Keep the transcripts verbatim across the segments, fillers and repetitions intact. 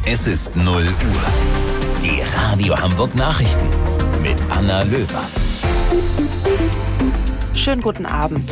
Es ist null Uhr. Die Radio Hamburg Nachrichten mit Anna Löwer. Schönen guten Abend.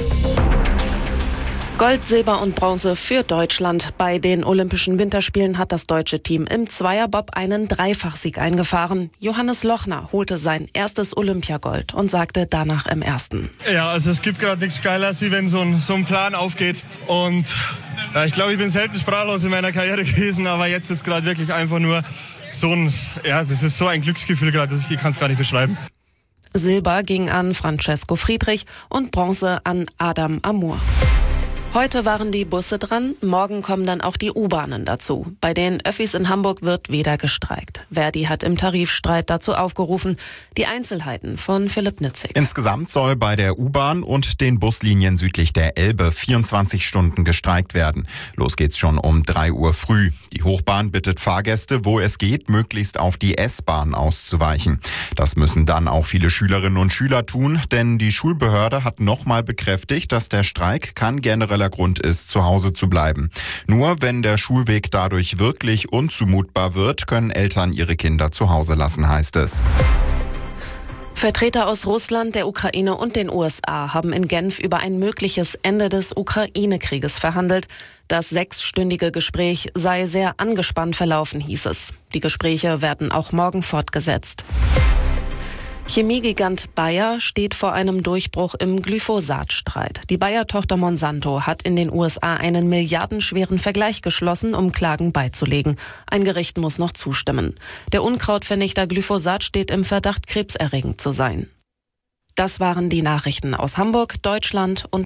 Gold, Silber und Bronze für Deutschland. Bei den Olympischen Winterspielen hat das deutsche Team im Zweierbob einen Dreifachsieg eingefahren. Johannes Lochner holte sein erstes Olympiagold und sagte danach im Ersten: Ja, also es gibt gerade nichts Geileres, wie wenn so ein, so ein Plan aufgeht. Und ja, ich glaube, ich bin selten sprachlos in meiner Karriere gewesen, aber jetzt ist gerade wirklich einfach nur so ein, ja, das ist so ein Glücksgefühl gerade, ich kann es gar nicht beschreiben. Silber ging an Francesco Friedrich und Bronze an Adam Amur. Heute waren die Busse dran, morgen kommen dann auch die U-Bahnen dazu. Bei den Öffis in Hamburg wird wieder gestreikt. Verdi hat im Tarifstreit dazu aufgerufen. Die Einzelheiten von Philipp Nitzig. Insgesamt soll bei der U-Bahn und den Buslinien südlich der Elbe vierundzwanzig Stunden gestreikt werden. Los geht's schon um drei Uhr früh. Die Hochbahn bittet Fahrgäste, wo es geht, möglichst auf die S-Bahn auszuweichen. Das müssen dann auch viele Schülerinnen und Schüler tun, denn die Schulbehörde hat nochmal bekräftigt, dass der Streik kein genereller Grund ist, zu Hause zu bleiben. Nur wenn der Schulweg dadurch wirklich unzumutbar wird, können Eltern ihre Kinder zu Hause lassen, heißt es. Vertreter aus Russland, der Ukraine und den U S A haben in Genf über ein mögliches Ende des Ukraine-Krieges verhandelt. Das sechsstündige Gespräch sei sehr angespannt verlaufen, hieß es. Die Gespräche werden auch morgen fortgesetzt. Chemiegigant Bayer steht vor einem Durchbruch im Glyphosat-Streit. Die Bayer-Tochter Monsanto hat in den U S A einen milliardenschweren Vergleich geschlossen, um Klagen beizulegen. Ein Gericht muss noch zustimmen. Der Unkrautvernichter Glyphosat steht im Verdacht, krebserregend zu sein. Das waren die Nachrichten aus Hamburg, Deutschland und